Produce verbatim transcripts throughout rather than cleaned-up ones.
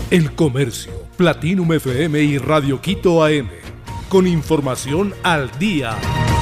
El Comercio, Platinum F M y Radio Quito A M. Con información al día.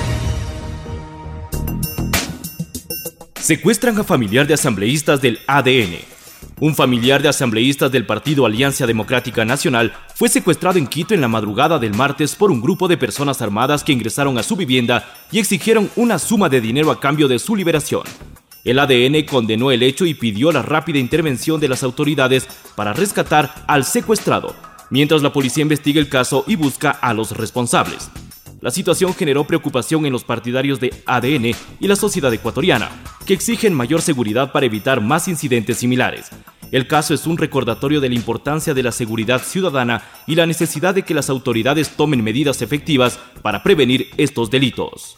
Secuestran a familiar de asambleístas del A D N. Un familiar de asambleístas del Partido Alianza Democrática Nacional fue secuestrado en Quito en la madrugada del martes por un grupo de personas armadas que ingresaron a su vivienda y exigieron una suma de dinero a cambio de su liberación. El A D N condenó el hecho y pidió la rápida intervención de las autoridades para rescatar al secuestrado, mientras la policía investiga el caso y busca a los responsables. La situación generó preocupación en los partidarios de A D N y la sociedad ecuatoriana, que exigen mayor seguridad para evitar más incidentes similares. El caso es un recordatorio de la importancia de la seguridad ciudadana y la necesidad de que las autoridades tomen medidas efectivas para prevenir estos delitos.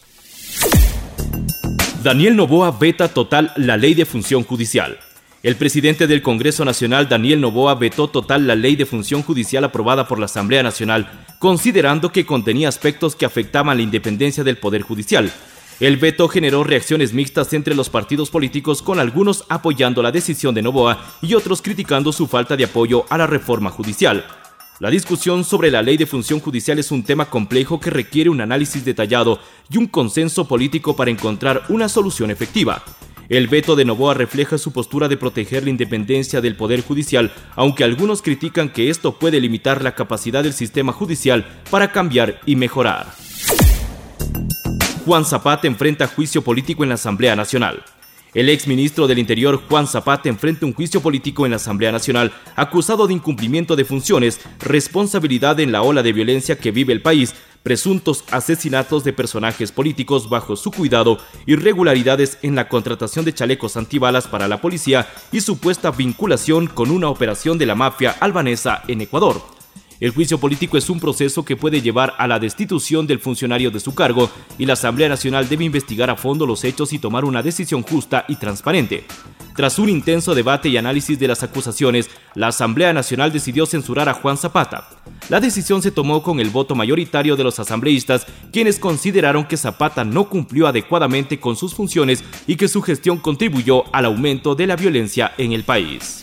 Daniel Noboa veta total la ley de función judicial. El presidente del Congreso Nacional, Daniel Noboa, vetó total la ley de función judicial aprobada por la Asamblea Nacional, considerando que contenía aspectos que afectaban la independencia del Poder Judicial. El veto generó reacciones mixtas entre los partidos políticos, con algunos apoyando la decisión de Noboa y otros criticando su falta de apoyo a la reforma judicial. La discusión sobre la ley de función judicial es un tema complejo que requiere un análisis detallado y un consenso político para encontrar una solución efectiva. El veto de Noboa refleja su postura de proteger la independencia del Poder Judicial, aunque algunos critican que esto puede limitar la capacidad del sistema judicial para cambiar y mejorar. Juan Zapata enfrenta juicio político en la Asamblea Nacional. El exministro del Interior, Juan Zapata, enfrenta un juicio político en la Asamblea Nacional, acusado de incumplimiento de funciones, responsabilidad en la ola de violencia que vive el país, presuntos asesinatos de personajes políticos bajo su cuidado, irregularidades en la contratación de chalecos antibalas para la policía y supuesta vinculación con una operación de la mafia albanesa en Ecuador. El juicio político es un proceso que puede llevar a la destitución del funcionario de su cargo, y la Asamblea Nacional debe investigar a fondo los hechos y tomar una decisión justa y transparente. Tras un intenso debate y análisis de las acusaciones, la Asamblea Nacional decidió censurar a Juan Zapata. La decisión se tomó con el voto mayoritario de los asambleístas, quienes consideraron que Zapata no cumplió adecuadamente con sus funciones y que su gestión contribuyó al aumento de la violencia en el país.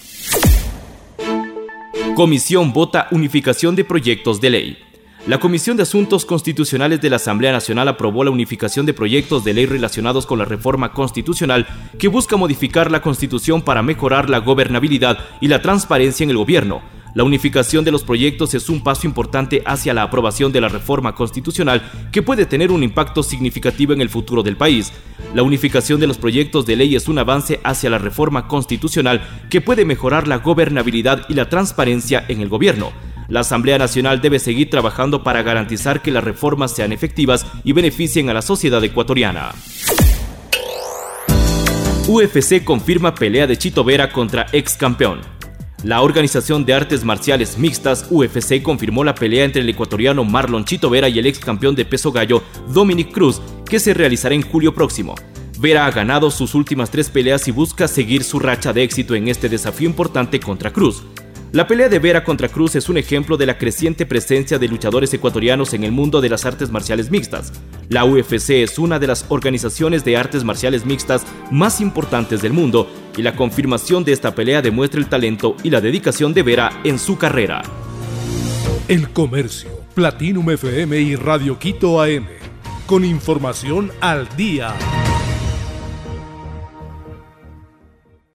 Comisión vota unificación de proyectos de ley. La Comisión de Asuntos Constitucionales de la Asamblea Nacional aprobó la unificación de proyectos de ley relacionados con la reforma constitucional que busca modificar la Constitución para mejorar la gobernabilidad y la transparencia en el gobierno. La unificación de los proyectos es un paso importante hacia la aprobación de la reforma constitucional que puede tener un impacto significativo en el futuro del país. La unificación de los proyectos de ley es un avance hacia la reforma constitucional que puede mejorar la gobernabilidad y la transparencia en el gobierno. La Asamblea Nacional debe seguir trabajando para garantizar que las reformas sean efectivas y beneficien a la sociedad ecuatoriana. U F C confirma pelea de Chito Vera contra ex campeón. La Organización de Artes Marciales Mixtas, U F C, confirmó la pelea entre el ecuatoriano Marlon Chito Vera y el ex campeón de peso gallo Dominick Cruz, que se realizará en julio próximo. Vera ha ganado sus últimas tres peleas y busca seguir su racha de éxito en este desafío importante contra Cruz. La pelea de Vera contra Cruz es un ejemplo de la creciente presencia de luchadores ecuatorianos en el mundo de las artes marciales mixtas. La U F C es una de las organizaciones de artes marciales mixtas más importantes del mundo, y la confirmación de esta pelea demuestra el talento y la dedicación de Vera en su carrera. El Comercio, Platinum F M y Radio Quito A M. Con información al día.